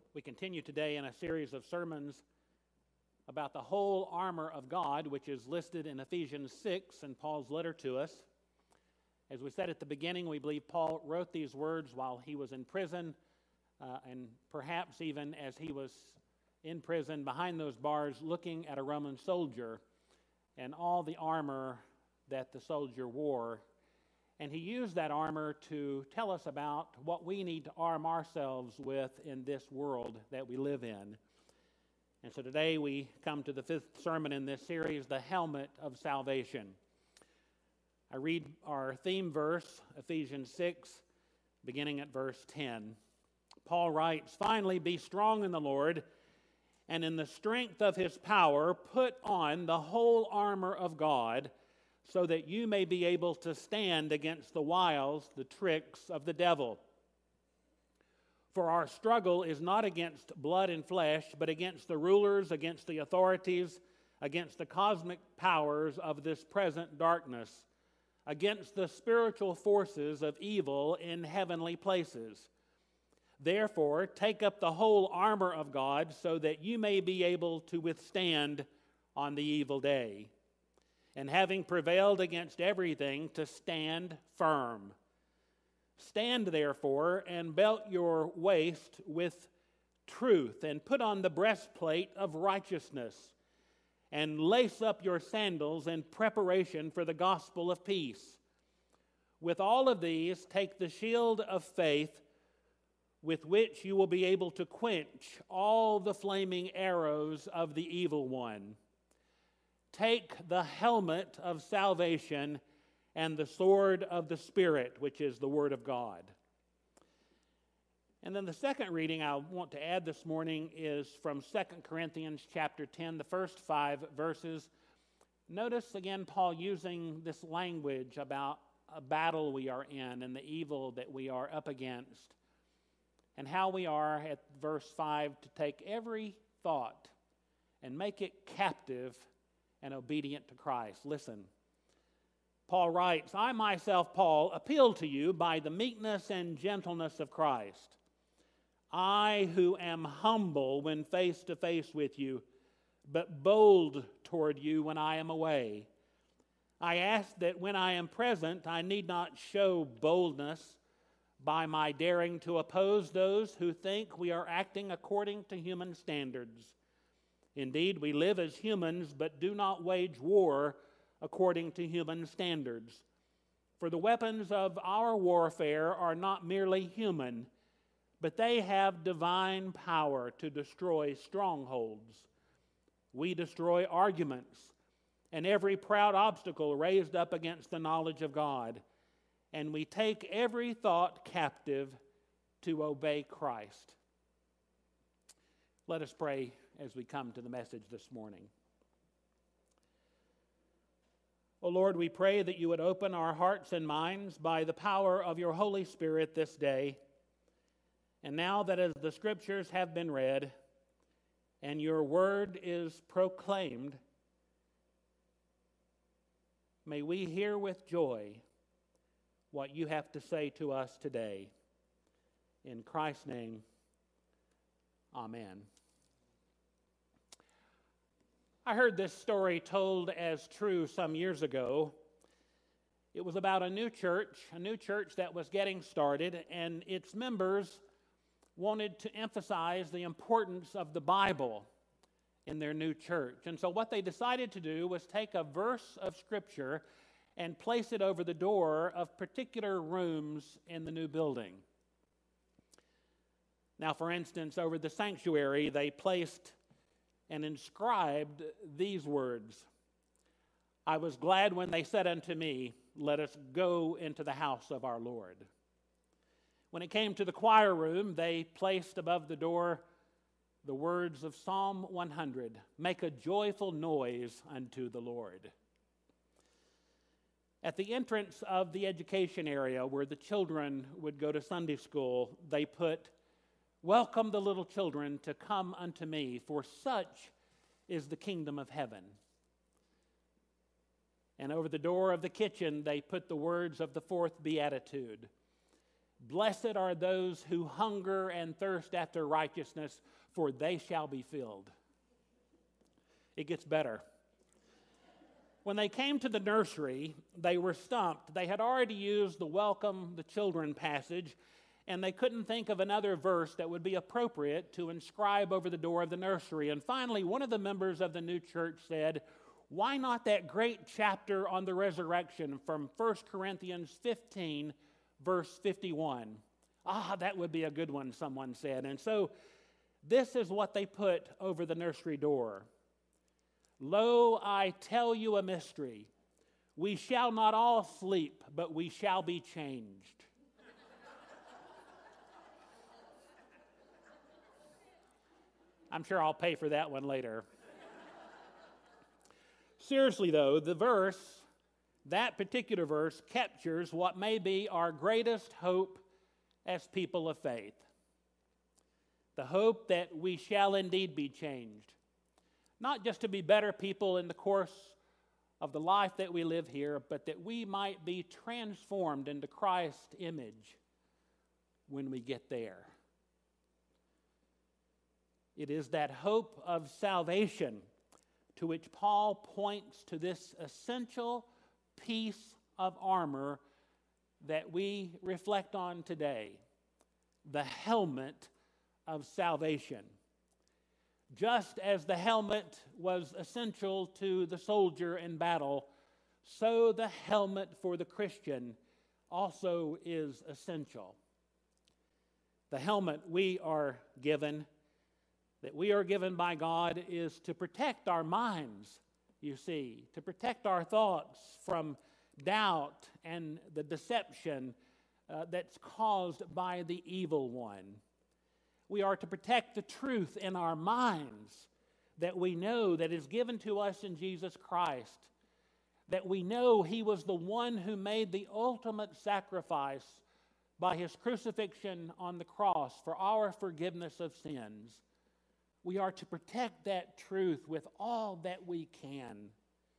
We continue today in a series of sermons about the whole armor of God, which is listed in Ephesians 6 in Paul's letter to us. As we said at the beginning, we believe Paul wrote these words while he was in prison, and perhaps even as he was in prison behind those bars looking at a Roman soldier and all the armor that the soldier wore. And he used that armor to tell us about what we need to arm ourselves with in this world that we live in. And so today we come to the fifth sermon in this series, the helmet of salvation. I read our theme verse, Ephesians 6, beginning at verse 10. Paul writes, "Finally, be strong in the Lord, and in the strength of his power, put on the whole armor of God, so that you may be able to stand against the wiles, the tricks of the devil. For our struggle is not against blood and flesh, but against the rulers, against the authorities, against the cosmic powers of this present darkness, against the spiritual forces of evil in heavenly places. Therefore, take up the whole armor of God, so that you may be able to withstand on the evil day. And having prevailed against everything, to stand firm. Stand therefore, and belt your waist with truth, and put on the breastplate of righteousness, and lace up your sandals in preparation for the gospel of peace. With all of these, take the shield of faith, with which you will be able to quench all the flaming arrows of the evil one. Take the helmet of salvation and the sword of the Spirit, which is the Word of God." And then the second reading I want to add this morning is from 2 Corinthians chapter 10, the first 5 verses. Notice again Paul using this language about a battle we are in and the evil that we are up against, and how we are, at verse 5, to take every thought and make it captive and obedient to Christ. Listen. Paul writes, "I myself, Paul, appeal to you by the meekness and gentleness of Christ. I who am humble when face to face with you, but bold toward you when I am away. I ask that when I am present, I need not show boldness by my daring to oppose those who think we are acting according to human standards. Indeed, we live as humans, but do not wage war according to human standards. For the weapons of our warfare are not merely human, but they have divine power to destroy strongholds. We destroy arguments and every proud obstacle raised up against the knowledge of God, and we take every thought captive to obey Christ." Let us pray as we come to the message this morning. O Lord, we pray that you would open our hearts and minds by the power of your Holy Spirit this day. And now that as the Scriptures have been read and your word is proclaimed, may we hear with joy what you have to say to us today. In Christ's name, amen. I heard this story told as true some years ago. It was about a new church that was getting started, and its members wanted to emphasize the importance of the Bible in their new church. And so what they decided to do was take a verse of Scripture and place it over the door of particular rooms in the new building. Now, for instance, over the sanctuary, they placed and inscribed these words, "I was glad when they said unto me, let us go into the house of our Lord." When it came to the choir room, they placed above the door the words of Psalm 100, "Make a joyful noise unto the Lord." At the entrance of the education area where the children would go to Sunday school, they put, "Welcome the little children to come unto me, for such is the kingdom of heaven." And over the door of the kitchen, they put the words of the fourth beatitude, Blessed are those who hunger and thirst after righteousness, for they shall be filled. It gets better. When they came to the nursery, they were stumped. They had already used the welcome the children passage, and they couldn't think of another verse that would be appropriate to inscribe over the door of the nursery. And finally, one of the members of the new church said, "Why not that great chapter on the resurrection from 1 Corinthians 15, verse 51? That would be a good one," someone said. And so this is what they put over the nursery door. "Lo, I tell you a mystery. We shall not all sleep, but we shall be changed." I'm sure I'll pay for that one later. Seriously, though, that particular verse captures what may be our greatest hope as people of faith. The hope that we shall indeed be changed. Not just to be better people in the course of the life that we live here, but that we might be transformed into Christ's image when we get there. It is that hope of salvation to which Paul points to this essential piece of armor that we reflect on today, the helmet of salvation. Just as the helmet was essential to the soldier in battle, so the helmet for the Christian also is essential. The helmet we are given by God, is to protect our minds, you see, to protect our thoughts from doubt and the deception that's caused by the evil one. We are to protect the truth in our minds that we know that is given to us in Jesus Christ, that we know He was the one who made the ultimate sacrifice by His crucifixion on the cross for our forgiveness of sins. We are to protect that truth with all that we can.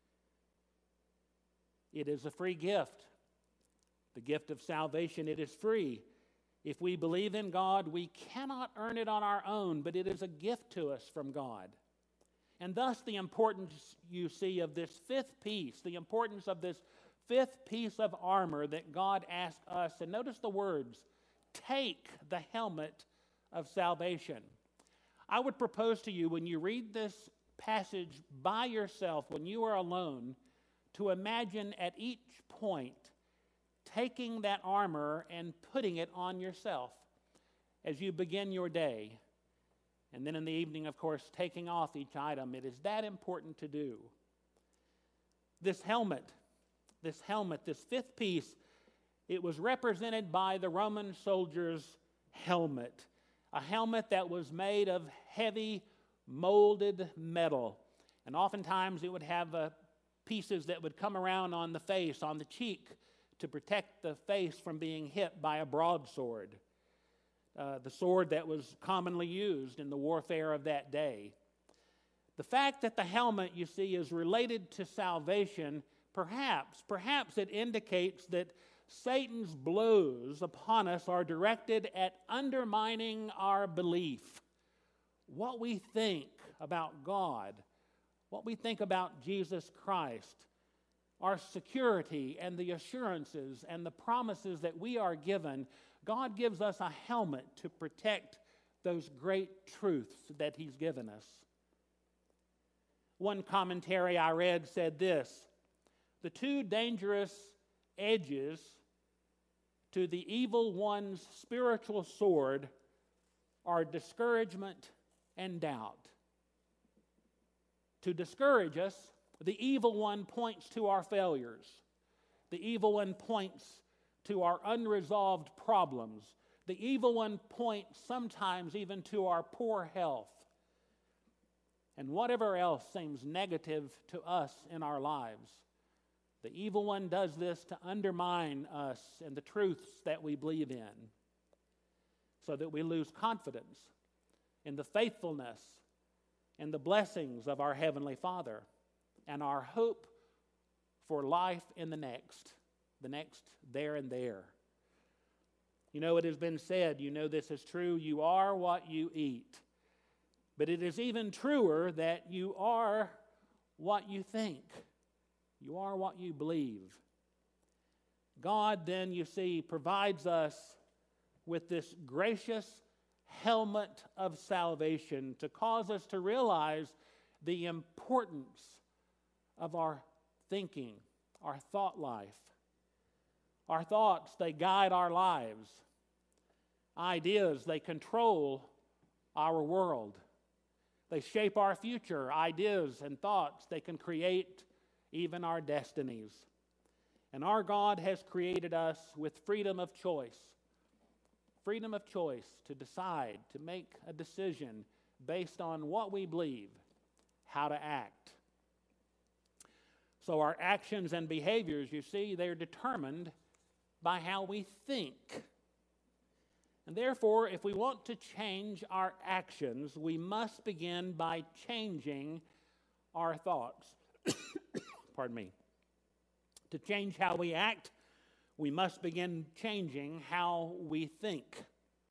It is a free gift. The gift of salvation, it is free. If we believe in God, we cannot earn it on our own, but it is a gift to us from God. And thus the importance, you see, of this fifth piece, the importance of this fifth piece of armor that God asked us. And notice the words, take the helmet of salvation. I would propose to you, when you read this passage by yourself, when you are alone, to imagine at each point taking that armor and putting it on yourself as you begin your day. And then in the evening, of course, taking off each item. It is that important to do. This helmet, this fifth piece, it was represented by the Roman soldier's helmet. A helmet that was made of heavy, molded metal. And oftentimes it would have pieces that would come around on the face, on the cheek, to protect the face from being hit by a broadsword. The sword that was commonly used in the warfare of that day. The fact that the helmet, you see, is related to salvation, perhaps it indicates that Satan's blows upon us are directed at undermining our belief. What we think about God, what we think about Jesus Christ, our security and the assurances and the promises that we are given. God gives us a helmet to protect those great truths that He's given us. One commentary I read said this: the two dangerous edges to the evil one's spiritual sword are discouragement and doubt. To discourage us, the evil one points to our failures. The evil one points to our unresolved problems. The evil one points sometimes even to our poor health and whatever else seems negative to us in our lives. The evil one does this to undermine us and the truths that we believe in, so that we lose confidence in the faithfulness and the blessings of our Heavenly Father and our hope for life in the next there and there. You know, it has been said, you know this is true, you are what you eat. But it is even truer that you are what you think. You are what you believe. God then, you see, provides us with this gracious helmet of salvation to cause us to realize the importance of our thinking, our thought life. Our thoughts, they guide our lives. Ideas, they control our world. They shape our future. Ideas and thoughts, they can create even our destinies. And our God has created us with freedom of choice. Freedom of choice to decide, to make a decision based on what we believe, how to act. So our actions and behaviors, you see, they're determined by how we think. And therefore, if we want to change our actions, we must begin by changing our thoughts. Pardon me. To change how we act, we must begin changing how we think.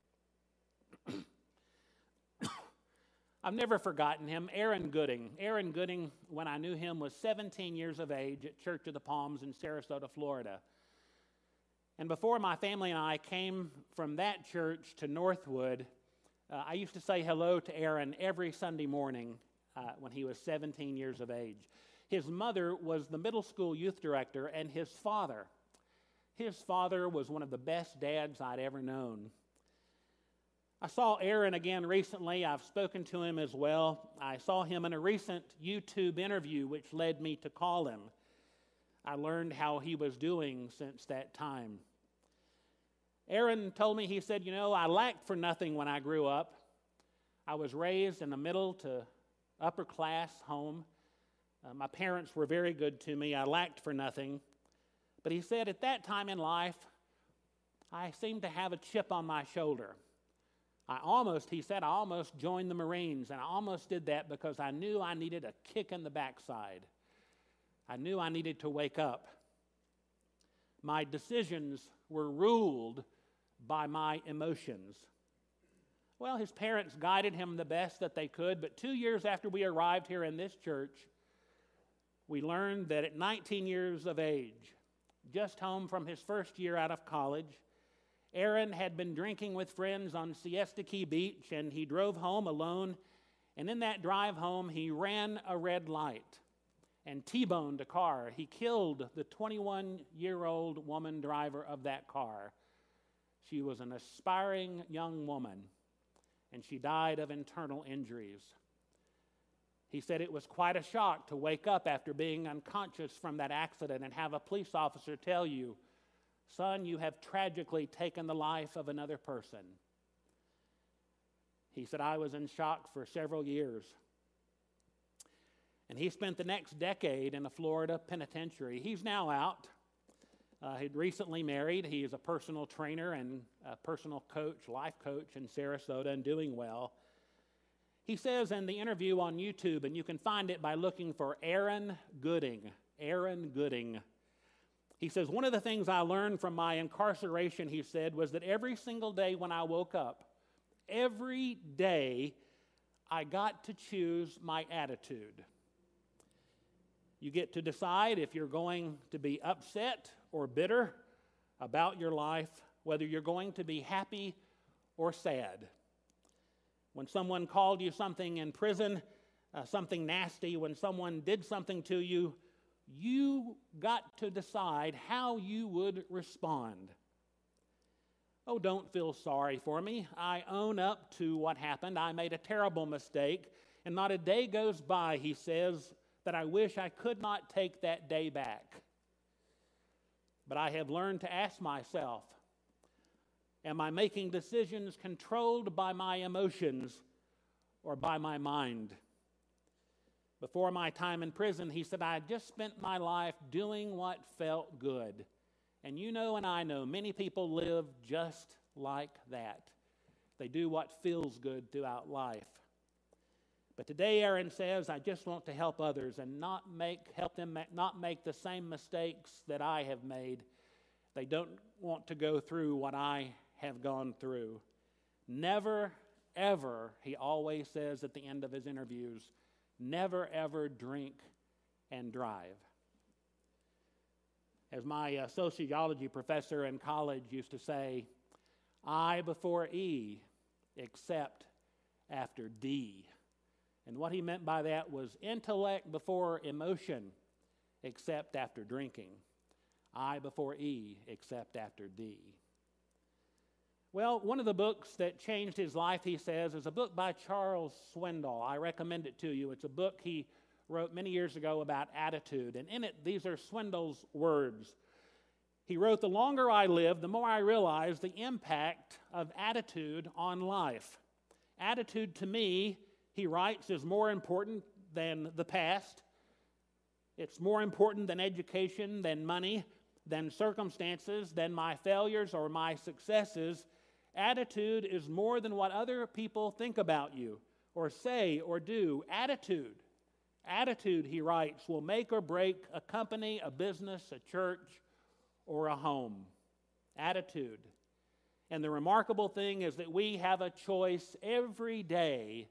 I've never forgotten him, Aaron Gooding. Aaron Gooding, when I knew him, was 17 years of age at Church of the Palms in Sarasota, Florida. And before my family and I came from that church to Northwood, I used to say hello to Aaron every Sunday morning when he was 17 years of age. His mother was the middle school youth director, and his father was one of the best dads I'd ever known. I saw Aaron again recently. I've spoken to him as well. I saw him in a recent YouTube interview, which led me to call him. I learned how he was doing since that time. Aaron told me, he said, you know, I lacked for nothing when I grew up. I was raised in a middle to upper class home. My parents were very good to me. I lacked for nothing. But he said, at that time in life, I seemed to have a chip on my shoulder. I almost joined the Marines, and I almost did that because I knew I needed a kick in the backside. I knew I needed to wake up. My decisions were ruled by my emotions. Well, his parents guided him the best that they could, but 2 years after we arrived here in this church, we learned that at 19 years of age, just home from his first year out of college, Aaron had been drinking with friends on Siesta Key Beach, and he drove home alone, and in that drive home, he ran a red light and T-boned a car. He killed the 21-year-old woman driver of that car. She was an aspiring young woman, and she died of internal injuries. He said it was quite a shock to wake up after being unconscious from that accident and have a police officer tell you, son, you have tragically taken the life of another person. He said, I was in shock for several years. And he spent the next decade in a Florida penitentiary. He's now out. He'd recently married. He is a personal trainer and a personal coach, life coach in Sarasota, and doing well. He says in the interview on YouTube, and you can find it by looking for Aaron Gooding. Aaron Gooding. He says, one of the things I learned from my incarceration, he said, was that every single day when I woke up, every day I got to choose my attitude. You get to decide if you're going to be upset or bitter about your life, whether you're going to be happy or sad. When someone called you something in prison, something nasty, when someone did something to you, you got to decide how you would respond. Oh, don't feel sorry for me. I own up to what happened. I made a terrible mistake, and not a day goes by, he says, that I wish I could not take that day back. But I have learned to ask myself, am I making decisions controlled by my emotions or by my mind? Before my time in prison, he said, I just spent my life doing what felt good. And you know and I know many people live just like that. They do what feels good throughout life. But today, Aaron says, I just want to help others and help them not make the same mistakes that I have made. They don't want to go through what I have gone through. Never, ever, he always says at the end of his interviews, never, ever drink and drive. As my sociology professor in college used to say, I before E, except after D. And what he meant by that was intellect before emotion, except after drinking. I before E, except after D. Well, one of the books that changed his life, he says, is a book by Charles Swindoll. I recommend it to you. It's a book he wrote many years ago about attitude. And in it, these are Swindoll's words. He wrote, "The longer I live, the more I realize the impact of attitude on life. Attitude to me," he writes, "is more important than the past. It's more important than education, than money, than circumstances, than my failures or my successes. Attitude is more than what other people think about you or say or do. Attitude, he writes, will make or break a company, a business, a church, or a home." Attitude. And the remarkable thing is that we have a choice every day,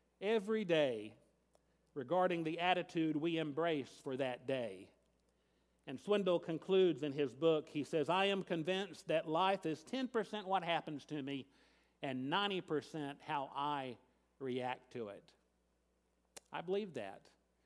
regarding the attitude we embrace for that day. And Swindoll concludes in his book, he says, "I am convinced that life is 10% what happens to me and 90% how I react to it." I believe that.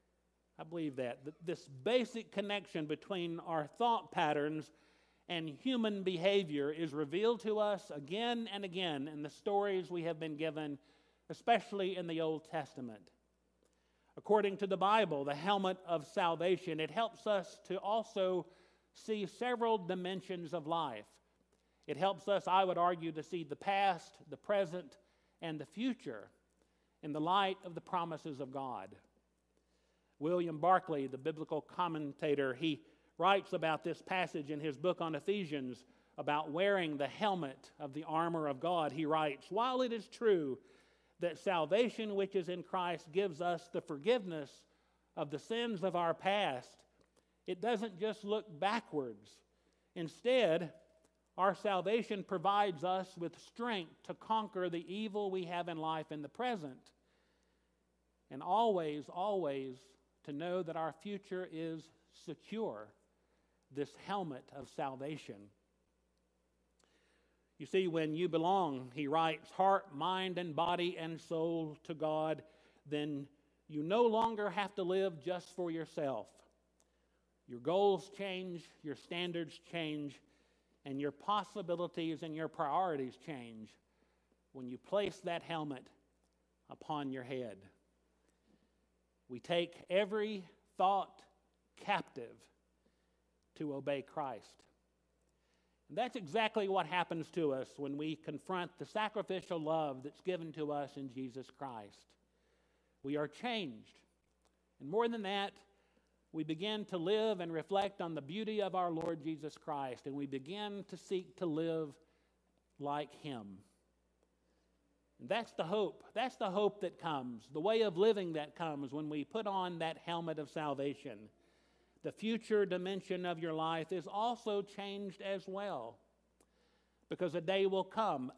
This basic connection between our thought patterns and human behavior is revealed to us again and again in the stories we have been given, especially in the Old Testament. According to the Bible, the helmet of salvation, it helps us to also see several dimensions of life. It helps us, I would argue, to see the past, the present, and the future in the light of the promises of God. William Barclay, the biblical commentator, he writes about this passage in his book on Ephesians about wearing the helmet of the armor of God. He writes, "While it is true that salvation which is in Christ gives us the forgiveness of the sins of our past, it doesn't just look backwards. Instead, our salvation provides us with strength to conquer the evil we have in life in the present, and always to know that our future is secure." This helmet of salvation. You see, when you belong, he writes, heart, mind, and body and soul to God, then you no longer have to live just for yourself. Your goals change, your standards change, and your possibilities and your priorities change when you place that helmet upon your head. We take every thought captive to obey Christ. And that's exactly what happens to us when we confront the sacrificial love that's given to us in Jesus Christ. We are changed. And more than that, we begin to live and reflect on the beauty of our Lord Jesus Christ, and we begin to seek to live like Him. And that's the hope. That's the hope that comes, the way of living that comes when we put on that helmet of salvation. The future dimension of your life is also changed as well, because a day will come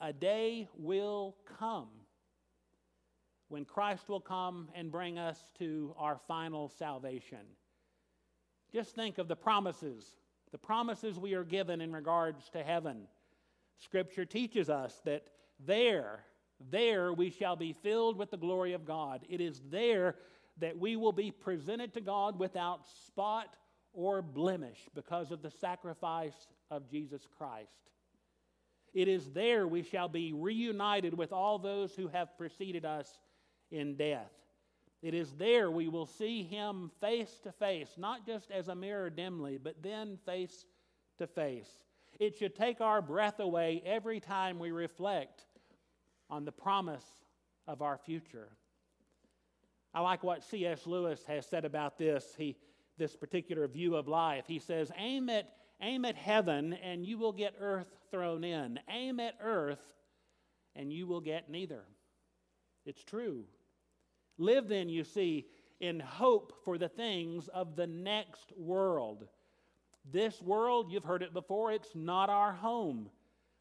when Christ will come and bring us to our final salvation. Just think of the promises we are given in regards to heaven. Scripture teaches us that there we shall be filled with the glory of God. It is there that we will be presented to God without spot or blemish because of the sacrifice of Jesus Christ. It is there we shall be reunited with all those who have preceded us in death. It is there we will see Him face to face, not just as a mirror dimly, but then face to face. It should take our breath away every time we reflect on the promise of our future. I like what C.S. Lewis has said about this particular view of life. He says, aim at heaven and you will get earth thrown in. Aim at earth and you will get neither. It's true. Live then, you see, in hope for the things of the next world. This world, you've heard it before, it's not our home.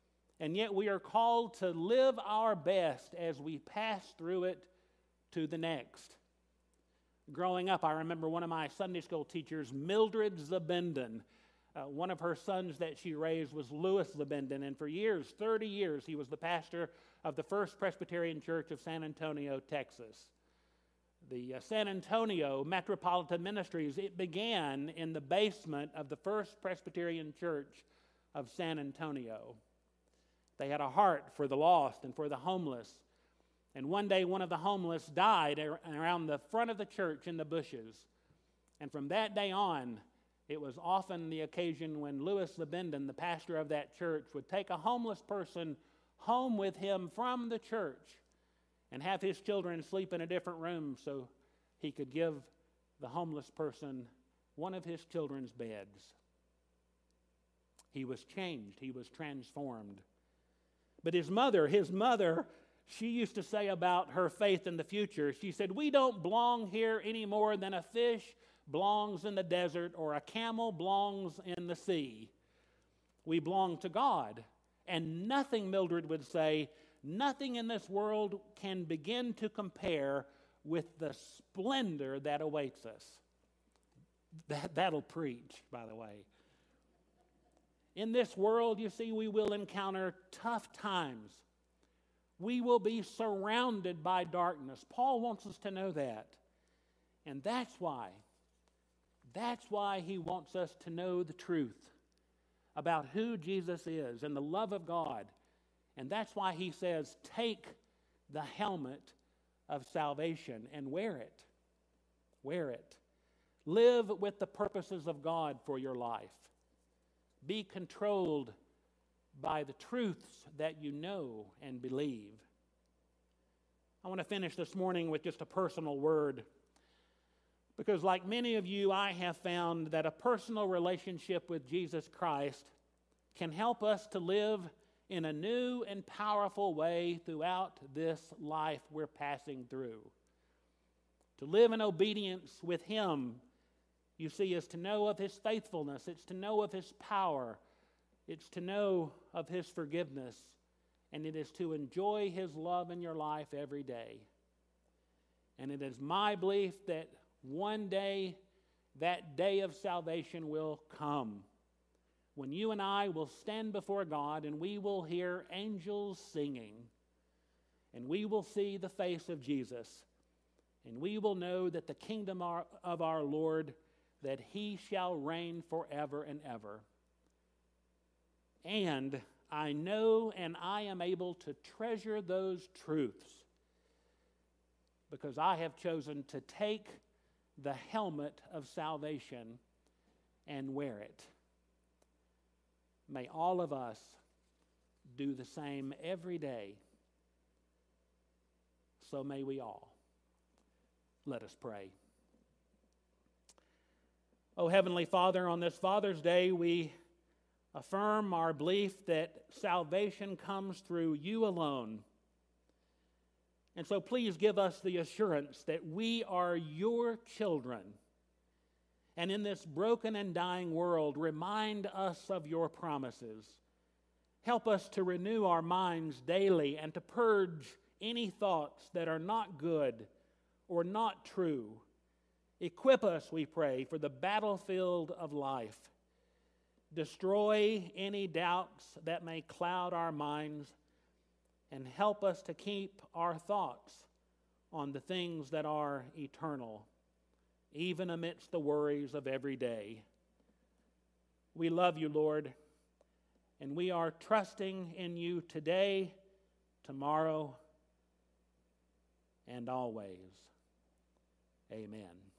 and yet we are called to live our best as we pass through it to the next. Growing up, I remember one of my Sunday school teachers, Mildred Zabenden. One of her sons that she raised was Louis Zabenden, and for years, 30 years, he was the pastor of the First Presbyterian Church of San Antonio, Texas. The San Antonio Metropolitan Ministries, it began in the basement of the First Presbyterian Church of San Antonio. They had a heart for the lost and for the homeless. And one day, one of the homeless died around the front of the church in the bushes. And from that day on, it was often the occasion when Louis Zabenden, the pastor of that church, would take a homeless person home with him from the church and have his children sleep in a different room so he could give the homeless person one of his children's beds. He was changed. He was transformed. But his mother, she used to say about her faith in the future, she said, "We don't belong here any more than a fish belongs in the desert or a camel belongs in the sea. We belong to God. And nothing," Mildred would say, "nothing in this world can begin to compare with the splendor that awaits us." That'll preach, by the way. In this world, you see, we will encounter tough times. We will be surrounded by darkness. Paul wants us to know that. And that's why he wants us to know the truth about who Jesus is and the love of God. And that's why he says, take the helmet of salvation and wear it. Wear it. Live with the purposes of God for your life. Be controlled by the truths that you know and believe. I want to finish this morning with just a personal word, because like many of you, I have found that a personal relationship with Jesus Christ can help us to live in a new and powerful way throughout this life we're passing through. To live in obedience with Him, you see, is to know of His faithfulness. It's to know of His power. It's to know of His forgiveness. And it is to enjoy His love in your life every day. And it is my belief that one day, that day of salvation will come, when you and I will stand before God and we will hear angels singing, and we will see the face of Jesus, and we will know that the kingdom of our Lord, that He shall reign forever and ever. And I know and I am able to treasure those truths because I have chosen to take the helmet of salvation and wear it. May all of us do the same every day. So may we all. Let us pray. Oh, Heavenly Father, on this Father's Day, we affirm our belief that salvation comes through You alone. And so please give us the assurance that we are Your children. And in this broken and dying world, remind us of Your promises. Help us to renew our minds daily and to purge any thoughts that are not good or not true. Equip us, we pray, for the battlefield of life. Destroy any doubts that may cloud our minds, and help us to keep our thoughts on the things that are eternal, even amidst the worries of every day. We love You, Lord, and we are trusting in You today, tomorrow, and always. Amen.